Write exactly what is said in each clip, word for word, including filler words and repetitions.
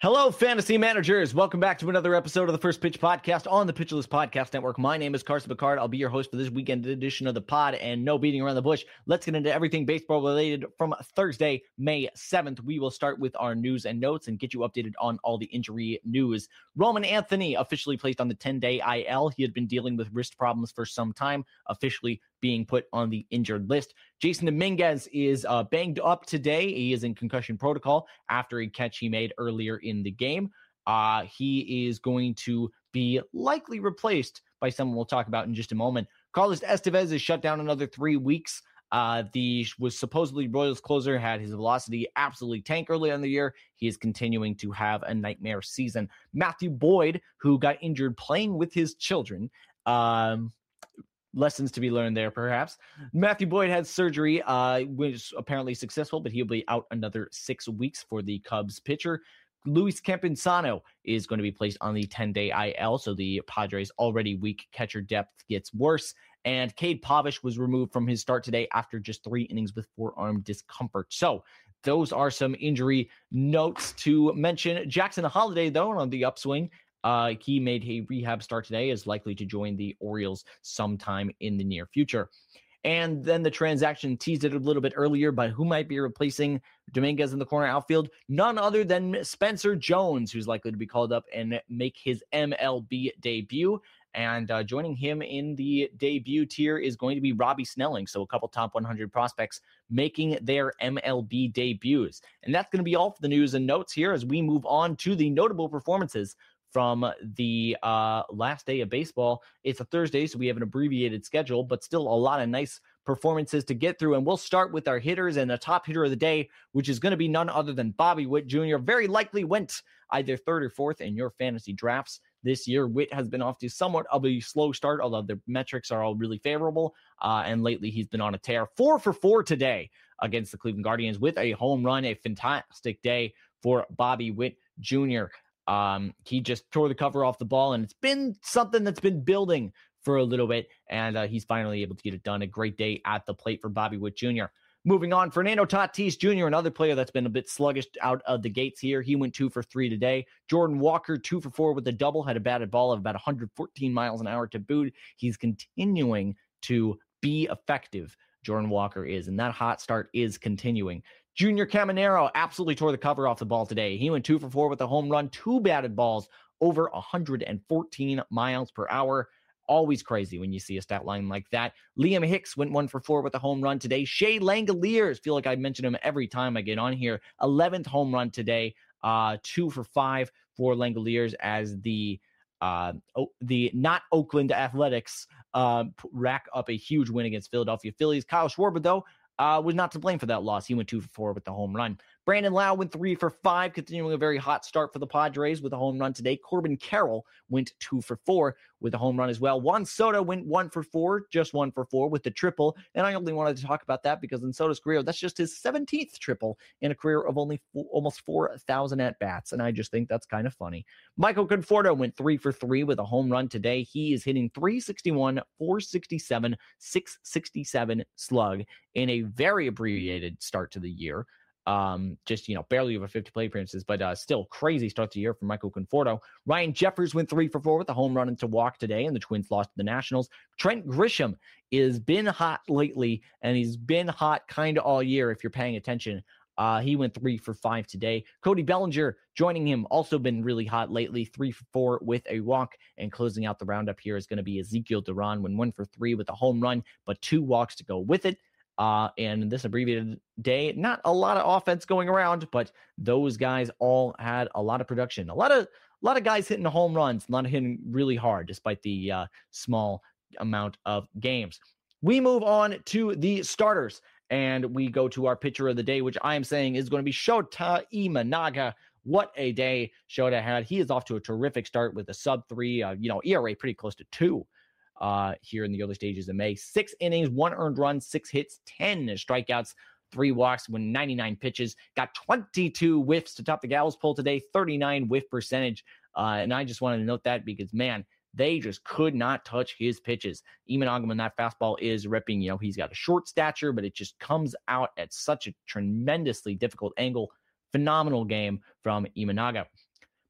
Hello, fantasy managers. Welcome back to another episode of the First Pitch Podcast on the Pitcher List Podcast Network. My name is Carson Picard. I'll be your host for this weekend edition of the pod, and no beating around the bush. Let's get into everything baseball related from Thursday, May seventh. We will start with our news and notes and get you updated on all the injury news. Roman Anthony officially placed on the ten-day I L. He had been dealing with wrist problems for some time, officially being put on the injured list. Jason Dominguez is uh, banged up today. He is in concussion protocol after a catch he made earlier in the game. Uh, he is going to be likely replaced by someone we'll talk about in just a moment. Carlos Estevez is shut down another three weeks. Uh, the was supposedly Royals closer, had his velocity absolutely tank early in the year. He is continuing to have a nightmare season. Matthew Boyd, who got injured playing with his children, um, lessons to be learned there, perhaps. Matthew Boyd had surgery, uh, was apparently successful, but he'll be out another six weeks for the Cubs pitcher. Luis Campusano is going to be placed on the ten-day I L, so the Padres' already weak catcher depth gets worse. And Cade Pavish was removed from his start today after just three innings with forearm discomfort. So those are some injury notes to mention. Jackson Holliday, though, on the upswing. Uh, he made a rehab start today, is likely to join the Orioles sometime in the near future. And then the transaction teased it a little bit earlier, but who might be replacing Dominguez in the corner outfield? None other than Spencer Jones, who's likely to be called up and make his M L B debut. And uh, joining him in the debut tier is going to be Robbie Snelling. So a couple top one hundred prospects making their M L B debuts. And that's going to be all for the news and notes here as we move on to the notable performances from the uh, last day of baseball. It's a Thursday, so we have an abbreviated schedule, but still a lot of nice performances to get through. And we'll start with our hitters, and the top hitter of the day, which is going to be none other than Bobby Witt Junior Very likely went either third or fourth in your fantasy drafts this year. Witt has been off to somewhat of a slow start, although the metrics are all really favorable. Uh, and lately he's been on a tear. Four for four today against the Cleveland Guardians with a home run. A fantastic day for Bobby Witt Junior Um, he just tore the cover off the ball, and it's been something that's been building for a little bit, and uh, he's finally able to get it done. A great day at the plate for Bobby Witt Junior Moving on, Fernando Tatis Junior, another player that's been a bit sluggish out of the gates here. He went two for three today. Jordan Walker, two for four with a double, had a batted ball of about one hundred fourteen miles an hour to boot. He's continuing to be effective, Jordan Walker is, and that hot start is continuing. Junior Caminero absolutely tore the cover off the ball today. He went two for four with a home run, two batted balls over one hundred fourteen miles per hour. Always crazy when you see a stat line like that. Liam Hicks went one for four with a home run today. Shea Langoliers, feel like I mention him every time I get on here. eleventh home run today, uh, two for five for Langoliers as the uh, oh, the not Oakland Athletics uh, rack up a huge win against Philadelphia Phillies. Kyle Schwarber, though, Uh, was not to blame for that loss. He went two for four with the home run. Brandon Lau went three for five, continuing a very hot start for the Padres with a home run today. Corbin Carroll went two for four with a home run as well. Juan Soto went one for four, just one for four with the triple. And I only wanted to talk about that because in Soto's career, that's just his seventeenth triple in a career of only four, almost four thousand at-bats. And I just think that's kind of funny. Michael Conforto went three for three with a home run today. He is hitting three sixty-one, four sixty-seven, six sixty-seven slug in a very abbreviated start to the year. Um, just, you know, barely over fifty plate appearances, but uh, still crazy start to the year for Michael Conforto. Ryan Jeffers went three for four with a home run into walk today, and the Twins lost to the Nationals. Trent Grisham has been hot lately, and he's been hot kind of all year if you're paying attention. Uh, he went three for five today. Cody Bellinger joining him, also been really hot lately, three for four with a walk, and closing out the roundup here is going to be Ezekiel Duran, when one for three with a home run, but two walks to go with it. Uh, and this abbreviated day, not a lot of offense going around, but those guys all had a lot of production. A lot of a lot of guys hitting home runs, a lot of hitting really hard, despite the uh, small amount of games. We move on to the starters, and we go to our pitcher of the day, which I am saying is going to be Shota Imanaga. What a day Shota had. He is off to a terrific start with a sub three, uh, you know, E R A pretty close to two. Uh, here in the early stages of May. Six innings, one earned run, six hits, ten strikeouts, three walks, when ninety-nine pitches. Got twenty-two whiffs to top the Gallows poll today, thirty-nine whiff percentage. Uh, and I just wanted to note that because, man, they just could not touch his pitches. Imanaga, when that fastball is ripping, you know, he's got a short stature, but it just comes out at such a tremendously difficult angle. Phenomenal game from Imanaga.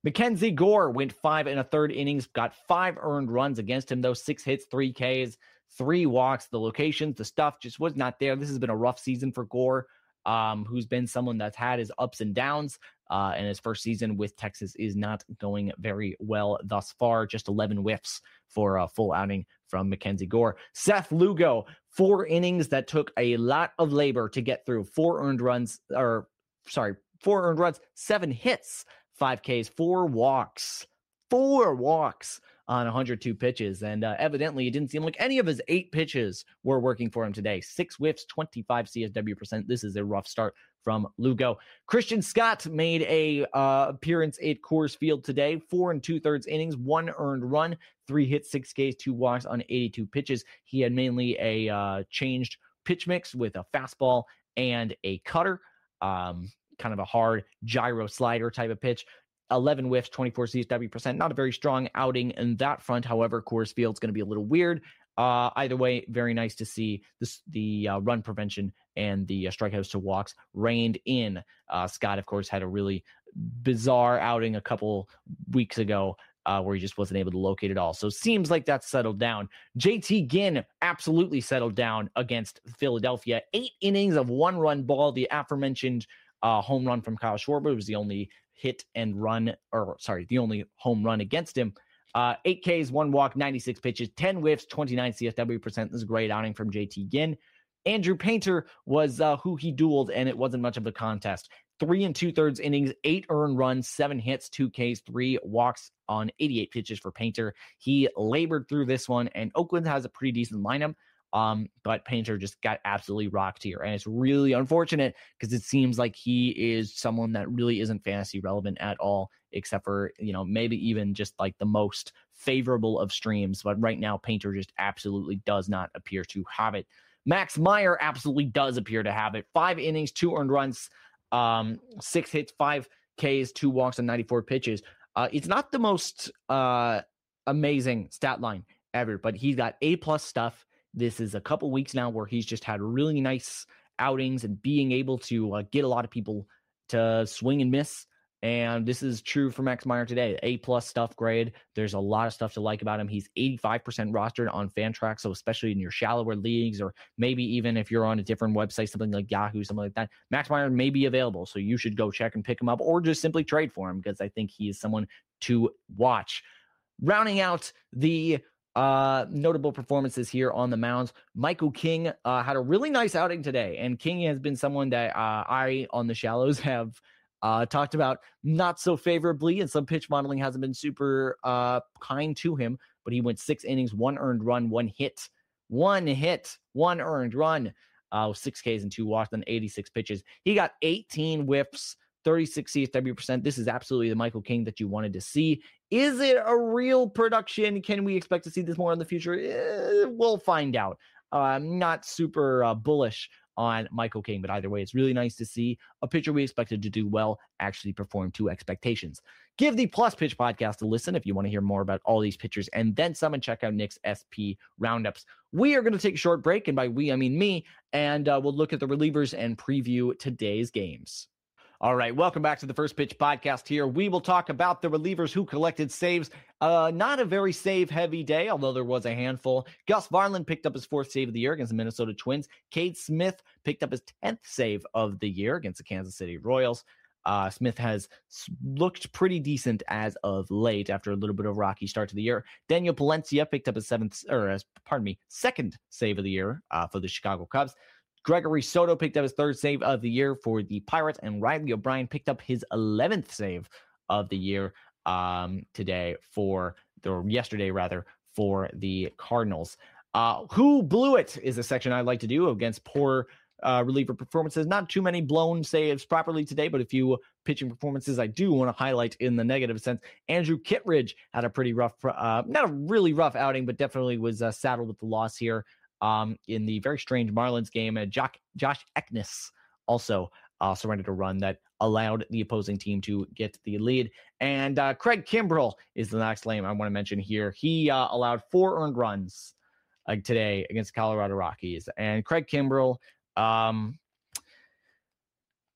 Mackenzie Gore went five and a third innings, got five earned runs against him, though six hits, three Ks, three walks. The locations, the stuff just was not there. This has been a rough season for Gore, um, who's been someone that's had his ups and downs. Uh, and his first season with Texas is not going very well thus far. Just eleven whiffs for a full outing from Mackenzie Gore. Seth Lugo, four innings that took a lot of labor to get through. Four earned runs, or sorry, four earned runs, seven hits, five Ks, four walks, four walks on one hundred two pitches. And uh, evidently, it didn't seem like any of his eight pitches were working for him today. Six whiffs, twenty-five C S W percent. This is a rough start from Lugo. Christian Scott made a uh, appearance at Coors Field today. Four and two-thirds innings, one earned run, three hits, six Ks, two walks on eighty-two pitches. He had mainly a uh, changed pitch mix with a fastball and a cutter, um, kind of a hard gyro slider type of pitch. eleven whiffs, twenty-four C S W percent. Not a very strong outing in that front. However, Coors Field's going to be a little weird. Uh, either way, very nice to see this, the uh, run prevention and the uh, strikeouts to walks reined in. Uh, Scott, of course, had a really bizarre outing a couple weeks ago uh, where he just wasn't able to locate it all. So seems like that's settled down. J T Ginn absolutely settled down against Philadelphia. Eight innings of one-run ball. The aforementioned uh, home run from Kyle Schwarber was the only hit and run, or sorry, the only home run against him. Uh, eight Ks, one walk, ninety-six pitches, ten whiffs, twenty-nine C S W percent. This is a great outing from J T Ginn. Andrew Painter was uh, who he dueled, and it wasn't much of a contest. Three and two-thirds innings, eight earned runs, seven hits, two Ks, three walks on eighty-eight pitches for Painter. He labored through this one, and Oakland has a pretty decent lineup. Um, but Painter just got absolutely rocked here. And it's really unfortunate because it seems like he is someone that really isn't fantasy relevant at all, except for, you know, maybe even just like the most favorable of streams. But right now, Painter just absolutely does not appear to have it. Max Meyer absolutely does appear to have it. Five innings, two earned runs, um, six hits, five Ks, two walks on ninety-four pitches. Uh, it's not the most uh, amazing stat line ever, but he's got A-plus stuff. This is a couple weeks now where he's just had really nice outings and being able to uh, get a lot of people to swing and miss. And this is true for Max Meyer today. A-plus stuff grade. There's a lot of stuff to like about him. He's eighty-five percent rostered on Fantrax, so especially in your shallower leagues, or maybe even if you're on a different website, something like Yahoo, something like that, Max Meyer may be available. So you should go check and pick him up, or just simply trade for him, because I think he is someone to watch. Rounding out the Uh, notable performances here on the mounds. Michael King uh, had a really nice outing today, and King has been someone that uh, I, on the shallows, have uh, talked about not so favorably, and some pitch modeling hasn't been super uh, kind to him, but he went six innings, one earned run, one hit, one hit, one earned run, uh, with six Ks and two walks on eighty-six pitches. He got eighteen whiffs, thirty-six C S W percent. This is absolutely the Michael King that you wanted to see. Is it a real production? Can we expect to see this more in the future? Eh, we'll find out. Uh, I'm not super uh, bullish on Michael King, but either way, it's really nice to see a pitcher we expected to do well actually perform to expectations. Give the Plus Pitch podcast a listen if you want to hear more about all these pitchers, and then some, and check out Nick's S P roundups. We are going to take a short break, and by we, I mean me, and uh, we'll look at the relievers and preview today's games. All right, welcome back to the First Pitch podcast here. We will talk about the relievers who collected saves. Uh, not a very save-heavy day, although there was a handful. Gus Varland picked up his fourth save of the year against the Minnesota Twins. Cade Smith picked up his tenth save of the year against the Kansas City Royals. Uh, Smith has looked pretty decent as of late after a little bit of a rocky start to the year. Daniel Palencia picked up his seventh, or pardon me, second save of the year uh, for the Chicago Cubs. Gregory Soto picked up his third save of the year for the Pirates, and Riley O'Brien picked up his eleventh save of the year um, today for, or yesterday rather, for the Cardinals. Uh, who blew it is a section I like to do against poor uh, reliever performances. Not too many blown saves properly today, but a few pitching performances I do want to highlight in the negative sense. Andrew Kittredge had a pretty rough, uh, not a really rough outing, but definitely was uh, saddled with the loss here. Um, in the very strange Marlins game, uh, Josh, Josh Eknes also uh, surrendered a run that allowed the opposing team to get the lead. And uh, Craig Kimbrell is the next name I want to mention here. He uh, allowed four earned runs uh, today against Colorado Rockies. And Craig Kimbrell, um,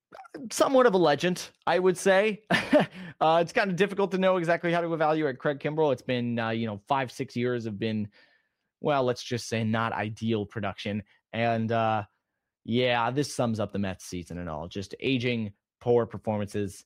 somewhat of a legend, I would say. uh, it's kind of difficult to know exactly how to evaluate Craig Kimbrel. It's been, uh, you know, five, six years have been, well, let's just say not ideal production. And uh, yeah, this sums up the Mets season and all. Just aging, poor performances.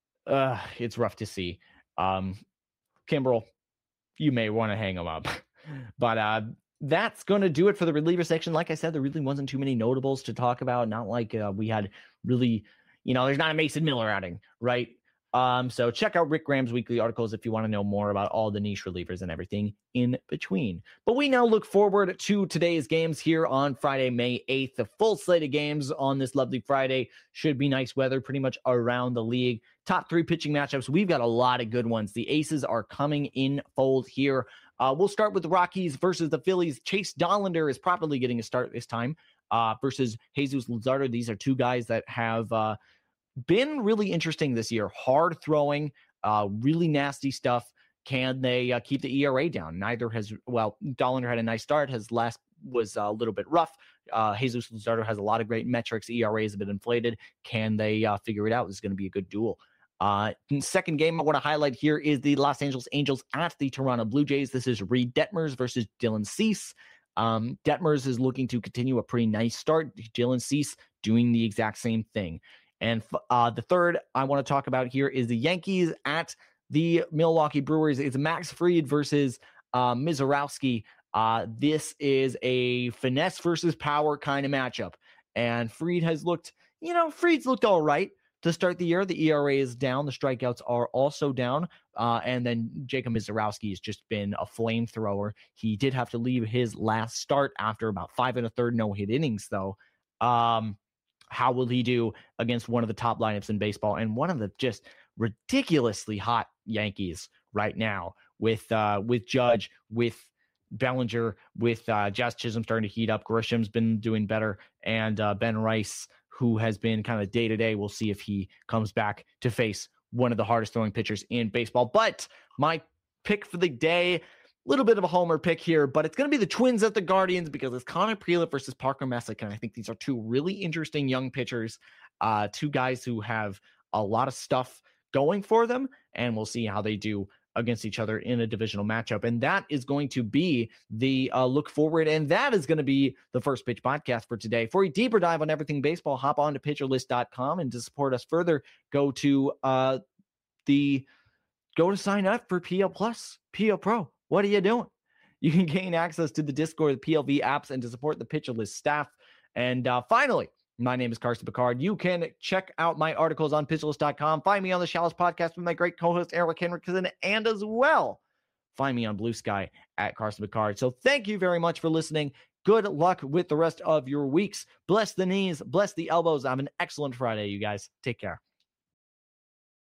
Uh, it's rough to see. Um, Kimbrel, you may want to hang him up. But uh, that's going to do it for the reliever section. Like I said, there really wasn't too many notables to talk about. Not like uh, we had really, you know, there's not a Mason Miller outing, right? Um, so check out Rick Graham's weekly articles if you want to know more about all the niche relievers and everything in between. But we now look forward to today's games here on Friday, May eighth. The full slate of games on this lovely Friday. Should be nice weather pretty much around the league. Top three pitching matchups. We've got a lot of good ones. The aces are coming in fold here. Uh, we'll start with the Rockies versus the Phillies. Chase Dollander is properly getting a start this time uh, versus Jesus Luzardo. These are two guys that have uh, been really interesting this year. Hard throwing, uh, really nasty stuff. Can they uh, keep the E R A down? Neither has, well, Dollander had a nice start. His last was a little bit rough. Uh, Jesus Luzardo has a lot of great metrics. E R A is a bit inflated. Can they uh, figure it out? This is going to be a good duel. Uh, second game I want to highlight here is the Los Angeles Angels at the Toronto Blue Jays. This is Reed Detmers versus Dylan Cease. Um, Detmers is looking to continue a pretty nice start. Dylan Cease doing the exact same thing. And uh, the third I want to talk about here is the Yankees at the Milwaukee Brewers. It's Max Fried versus uh, Mizorowski. Uh, this is a finesse versus power kind of matchup. And Fried has looked, you know, Fried's looked all right to start the year. The E R A is down. The strikeouts are also down. Uh, and then Jacob Mizorowski has just been a flamethrower. He did have to leave his last start after about five and a third no-hit innings, though. Um, how will he do against one of the top lineups in baseball and one of the just ridiculously hot Yankees right now with uh, with Judge, with Bellinger, with uh, Jazz Chisholm starting to heat up. Grisham's been doing better, and uh, Ben Rice, who has been kind of day-to-day. We'll see if he comes back to face one of the hardest throwing pitchers in baseball. But my pick for the day, a little bit of a homer pick here, but it's going to be the Twins at the Guardians because it's Connor Prielipp versus Parker Messick. And I think these are two really interesting young pitchers, uh, two guys who have a lot of stuff going for them, and we'll see how they do against each other in a divisional matchup. And that is going to be the uh, look forward. And that is going to be the First Pitch podcast for today. For a deeper dive on everything baseball, hop on to pitcher list dot com. And to support us further, go to uh, the go to sign up for P L Plus, P L Pro. What are you doing? You can gain access to the Discord, the P L V apps, and to support the Pitcher List staff. And uh, finally, my name is Carson Picard. You can check out my articles on pitcher list dot com. Find me on the Shallows podcast with my great co-host, Eric Henriksen. And as well, find me on Blue Sky at Carson Picard. So thank you very much for listening. Good luck with the rest of your weeks. Bless the knees, bless the elbows. Have an excellent Friday, you guys. Take care.